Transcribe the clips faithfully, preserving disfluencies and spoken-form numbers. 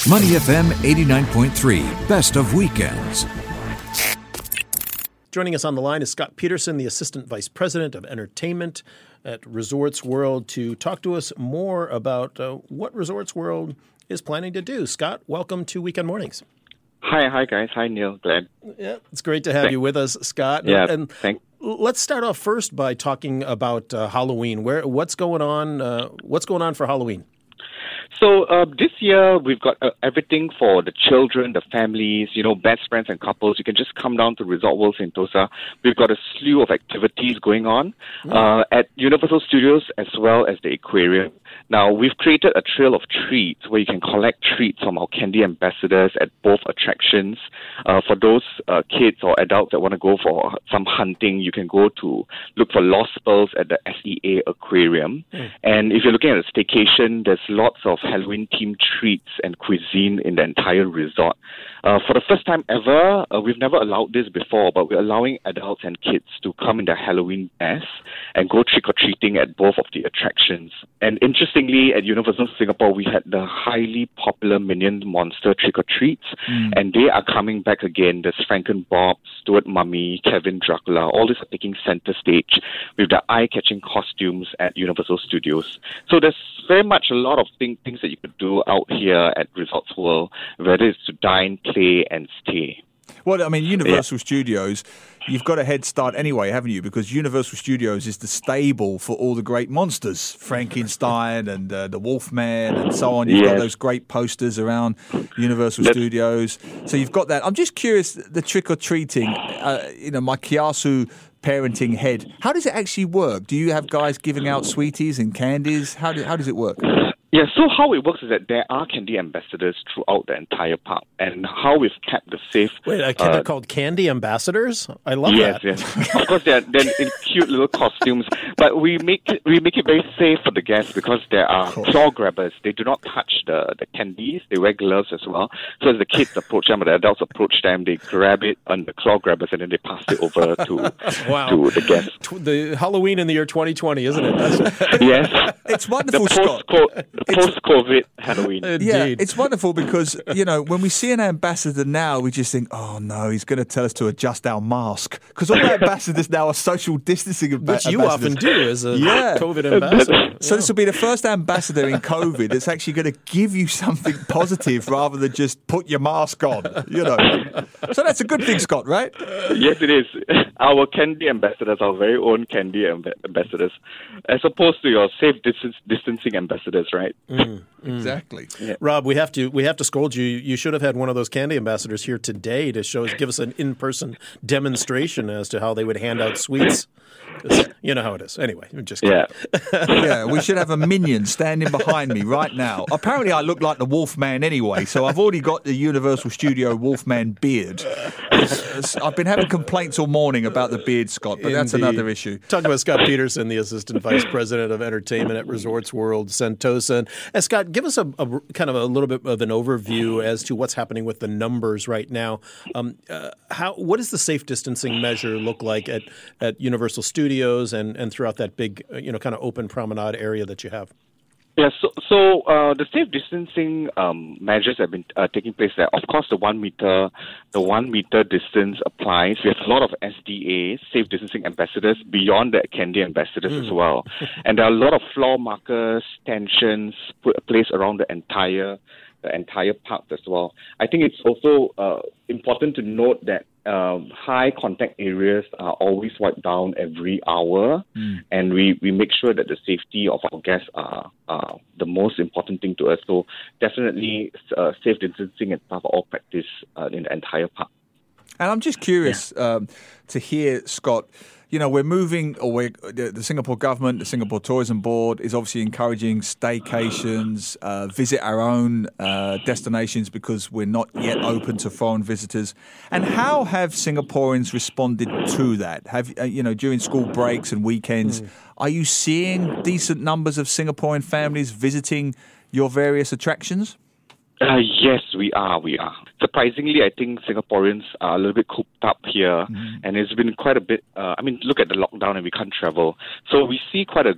Money F M eighty-nine point three, best of weekends. Joining us on the line is Scott Peterson, the Assistant Vice President of Entertainment at Resorts World, to talk to us more about uh, what Resorts World is planning to do. Scott, welcome to Weekend Mornings. Hi, hi guys. Hi, Neil. Glad. Yeah, it's great to have Thanks. you with us, Scott. Yeah, and thanks. Let's start off first by talking about uh, Halloween. Where, what's going on? Uh, what's going on for Halloween? So uh, this year we've got uh, everything for the children, the families, you know, best friends and couples. You can just come down to Resort World Sentosa. We've got a slew of activities going on uh, at Universal Studios as well as the aquarium. Now, we've created a trail of treats where you can collect treats from our candy ambassadors at both attractions. Uh, for those uh, kids or adults that want to go for some hunting, you can go to look for lost pearls at the S E A Aquarium. Mm. And if you're looking at a staycation, there's lots of Halloween-themed treats and cuisine in the entire resort. Uh, for the first time ever, uh, we've never allowed this before, but we're allowing adults and kids to come in their Halloween best and go trick-or-treating at both of the attractions. And interestingly, at Universal Singapore, we had the highly popular Minion Monster trick-or-treats, mm. and they are coming back again. There's Franken Bob, Stuart Mummy, Kevin Dracula. All these are taking center stage with the eye-catching costumes at Universal Studios. So there's very much a lot of thing, things that you could do out here at Resorts World, whether it's to dine, play, and stay. Well, I mean, Universal yeah. Studios, you've got a head start anyway, haven't you? Because Universal Studios is the stable for all the great monsters, Frankenstein and uh, the Wolfman and so on. You've yes. got those great posters around Universal That's... Studios. So you've got that. I'm just curious, the trick-or-treating, uh, you know, my Kiasu parenting head, how does it actually work? Do you have guys giving out sweeties and candies? How, do, how does it work? Yeah, so how it works is that there are candy ambassadors throughout the entire park, and how we've kept the safe... Wait, uh, they're called candy ambassadors? I love yes, that. Yes, yes. Of course, they're, they're in cute little costumes, but we make it, we make it very safe for the guests because there are cool. claw grabbers. They do not touch the, the candies. They wear gloves as well. So as the kids approach them or the adults approach them, they grab it on the claw grabbers and then they pass it over to, wow. to the guests. The Halloween in the year twenty twenty, isn't it? That's... yes. It's wonderful, the Scott. The post-COVID Halloween. Indeed. Yeah, it's wonderful because, you know, when we see an ambassador now, we just think, oh, no, he's going to tell us to adjust our mask. Because all our ambassadors now are social distancing amb- Which you ambassadors. often do as a yeah. COVID ambassador. So yeah. this will be the first ambassador in COVID that's actually going to give you something positive rather than just put your mask on, you know. So that's a good thing, Scott, right? Yes, it is. Our candy ambassadors, our very own candy amb- ambassadors, as opposed to your safe distance, distancing ambassadors, right? Mm, mm. Exactly. Yeah. Rob, we have to we have to scold you. You should have had one of those candy ambassadors here today to show us, give us an in-person demonstration as to how they would hand out sweets. You know how it is. Anyway, I'm just kidding. Yeah. yeah, we should have a minion standing behind me right now. Apparently, I look like the Wolfman anyway, so I've already got the Universal Studio Wolfman beard. I've been having complaints all morning about the beard, Scott, but that's Indeed. another issue. Talking about Scott Peterson, the Assistant Vice President of Entertainment at Resorts World Sentosa. And, and Scott, give us a, a kind of a little bit of an overview as to what's happening with the numbers right now. Um, uh, how what does the safe distancing measure look like at, at Universal Studios and, and throughout that big, you know, kind of open promenade area that you have? Yeah, so, so uh, the safe distancing um, measures have been uh, taking place there. Of course, the one meter, the one meter distance applies. We have a lot of S D As, safe distancing ambassadors, beyond the candy ambassadors mm. as well. And there are a lot of floor markers, tensions put placed around the entire the entire park as well. I think it's also uh, important to note that Um, high contact areas are always wiped down every hour, mm. and we, we make sure that the safety of our guests are uh, the most important thing to us. So definitely uh, safe distancing and stuff are all practiced uh, in the entire park. And I'm just curious yeah. um, to hear, Scott, you know, we're moving, or we're, the, the Singapore government, the Singapore Tourism Board is obviously encouraging staycations, uh, visit our own uh, destinations because we're not yet open to foreign visitors. And how have Singaporeans responded to that? Have uh, you know, during school breaks and weekends, mm. are you seeing decent numbers of Singaporean families visiting your various attractions? Uh, yes, we are. We are. Surprisingly, I think Singaporeans are a little bit cooped up here, mm-hmm. and it's been quite a bit. Uh, I mean, look at the lockdown, and we can't travel, so we see quite a good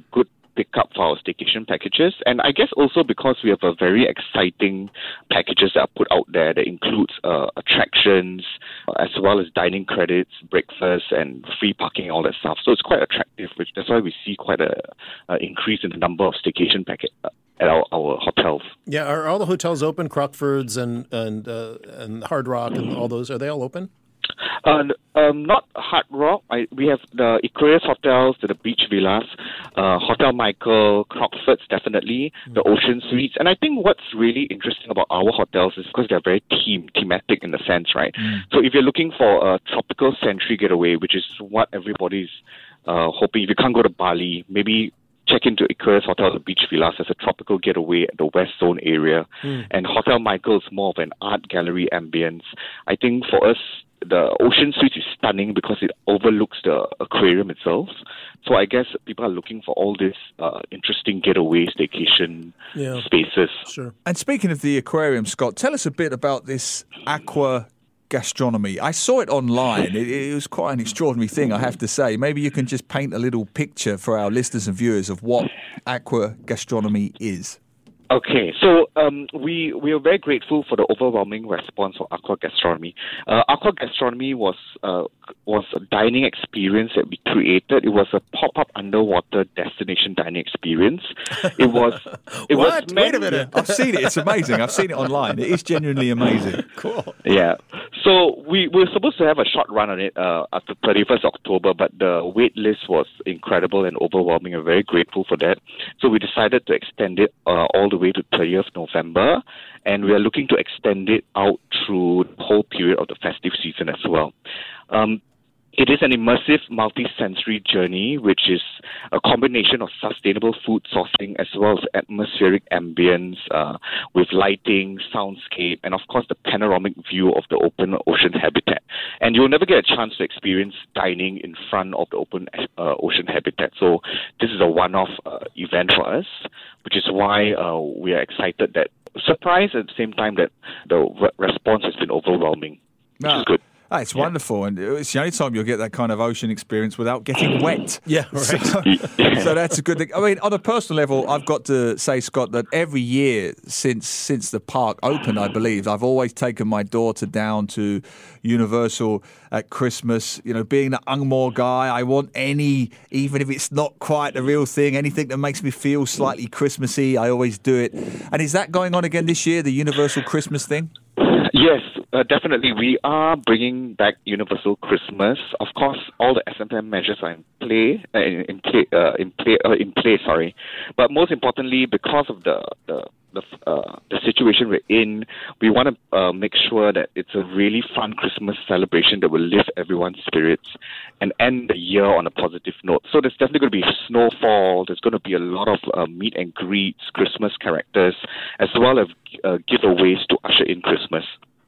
pick up for our staycation packages. And I guess also because we have a very exciting packages that are put out there that includes uh, attractions uh, as well as dining credits, breakfast, and free parking, all that stuff. So it's quite attractive, which that's why we see quite a, a increase in the number of staycation packets at our, our hotels. Yeah, are all the hotels open? Crockford's and and uh, and Hard Rock and all those, are they all open? Uh, um, not Hard Rock. I, we have the Equarius hotels, the beach villas, uh, Hotel Michael, Crockford's definitely, mm. the Ocean Suites. And I think what's really interesting about our hotels is because they're very theme, thematic in the sense, right? Mm. So if you're looking for a tropical century getaway, which is what everybody's uh, hoping, if you can't go to Bali, maybe check into Equarius Hotel, the beach villas, as a tropical getaway at the West Zone area. Mm. And Hotel Michael's more of an art gallery ambience. I think for us, the Ocean Suites is stunning because it overlooks the aquarium itself. So I guess people are looking for all these uh, interesting getaway staycation yeah. spaces. Sure. And speaking of the aquarium, Scott, tell us a bit about this aqua gastronomy. I saw it online. It, it was quite an extraordinary thing, I have to say. Maybe you can just paint a little picture for our listeners and viewers of what aqua gastronomy is. Okay, so um, we we are very grateful for the overwhelming response for Aqua Gastronomy. Uh, Aqua Gastronomy was uh, was a dining experience that we created. It was a pop-up underwater destination dining experience. It was it what? was Wait a minute! I've seen it. It's amazing. I've seen it online. It is genuinely amazing. Cool. Yeah. So we, we were supposed to have a short run on it uh, after thirty-first of October, but the wait list was incredible and overwhelming. I'm very grateful for that. So we decided to extend it uh, all the way to thirtieth of November, and we are looking to extend it out through the whole period of the festive season as well. Um, It is an immersive, multi-sensory journey, which is a combination of sustainable food sourcing as well as atmospheric ambience uh, with lighting, soundscape, and of course the panoramic view of the open ocean habitat. And you'll never get a chance to experience dining in front of the open uh, ocean habitat. So this is a one-off uh, event for us, which is why uh, we are excited that, surprised at the same time that the re- response has been overwhelming, which no. is good. Oh, it's yeah. wonderful, and it's the only time you'll get that kind of ocean experience without getting wet. Yeah, right. So, so that's a good thing. I mean, on a personal level, I've got to say, Scott, that every year since since the park opened, I believe, I've always taken my daughter down to Universal at Christmas. You know, being the Angmor guy, I want any, even if it's not quite the real thing, anything that makes me feel slightly Christmassy, I always do it. And is that going on again this year, the Universal Christmas thing? Yes, uh, definitely. We are bringing back Universal Christmas. Of course, all the S M M measures are in play, uh, in, in play, uh, in play, uh, in place. Sorry, but most importantly, because of the the the, uh, the situation we're in, we want to uh, make sure that it's a really fun Christmas celebration that will lift everyone's spirits and end the year on a positive note. So there's definitely going to be snowfall. There's going to be a lot of uh, meet and greets, Christmas characters, as well as uh, giveaways to usher in Christmas.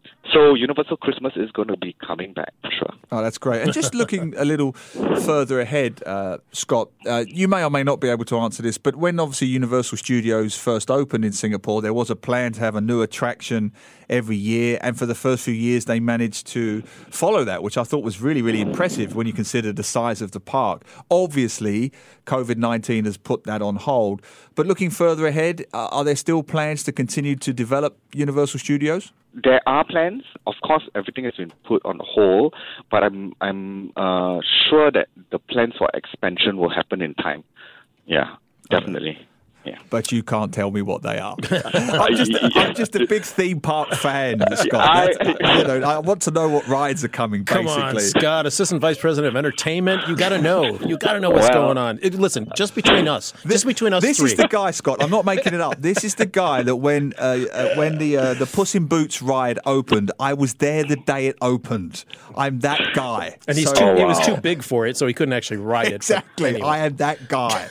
So Universal Christmas is going to be coming back, for sure. Oh, that's great. And just looking a little further ahead, uh, Scott, uh, you may or may not be able to answer this, but when obviously Universal Studios first opened in Singapore, there was a plan to have a new attraction every year. And for the first few years, they managed to follow that, which I thought was really, really impressive when you consider the size of the park. Obviously, COVID nineteen has put that on hold. But looking further ahead, uh, are there still plans to continue to develop Universal Studios? There are plans. Of course, everything has been put on hold, but I'm I'm uh, sure that the plans for expansion will happen in time. Yeah, definitely. Yeah. But you can't tell me what they are. I'm, just, I'm just a big theme park fan, Scott. I, I, you know, I want to know what rides are coming, Come basically. on, Scott, Assistant Vice President of Entertainment. You got to know. You got to know what's well, going on. It, listen, just between us. This, just between us This three. is the guy, Scott. I'm not making it up. This is the guy that when uh, uh, when the uh, the Puss in Boots ride opened, I was there the day it opened. I'm that guy. And he's so, too, oh, wow. he was too big for it, so he couldn't actually ride it. Exactly. Anyway. I am that guy.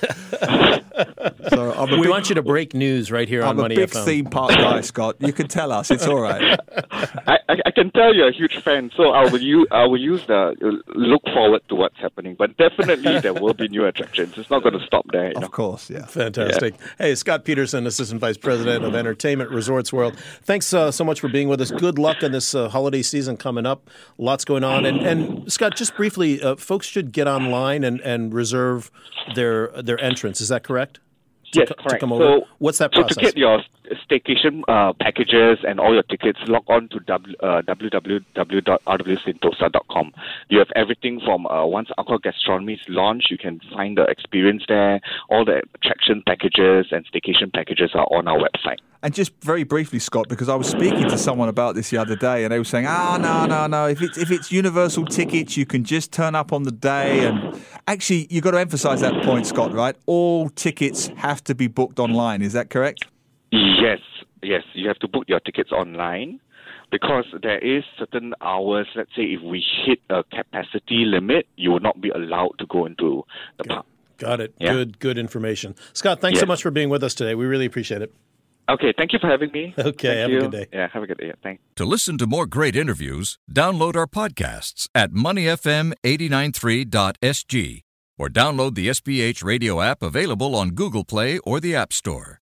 so I'm a we big, want you to break news right here on I'm a Money big F M. theme park guy, Scott. You can tell us. It's all right. I, I, I can tell you're a huge fan, so I will use I will use the look forward to what's happening. But definitely there will be new attractions. It's not going to stop there. You know? Of course, yeah. Fantastic. Yeah. Hey, Scott Peterson, Assistant Vice President of Entertainment Resorts World. Thanks uh, so much for being with us. Good luck in this uh, holiday season coming up. Lots going on. And, and Scott, just briefly, uh, folks should get online and, and reserve their their entrance. Is that correct? to, yes, co- correct. to come over? So, What's that so process? to get your staycation uh, packages and all your tickets, log on to w, uh, w w w dot r w sentosa dot com. You have everything from uh, once Aqua Gastronomy is launched, you can find the experience there. All the attraction packages and staycation packages are on our website. And just very briefly, Scott, because I was speaking to someone about this the other day, and they were saying, "Ah, no, no, no. If it's if it's universal tickets, you can just turn up on the day." And actually, you've got to emphasise that point, Scott. Right? All tickets have to be booked online. Is that correct? Yes, yes. You have to book your tickets online because there is certain hours. Let's say if we hit a capacity limit, you will not be allowed to go into the park. Got it. Yeah. Good, good information. Scott, thanks so Yes. much for being with us today. We really appreciate it. Okay, thank you for having me. Okay, Thank have a you. good day. Yeah, have a good day. Thanks. To listen to more great interviews, download our podcasts at money f m eight nine three dot s g or download the S B H radio app available on Google Play or the App Store.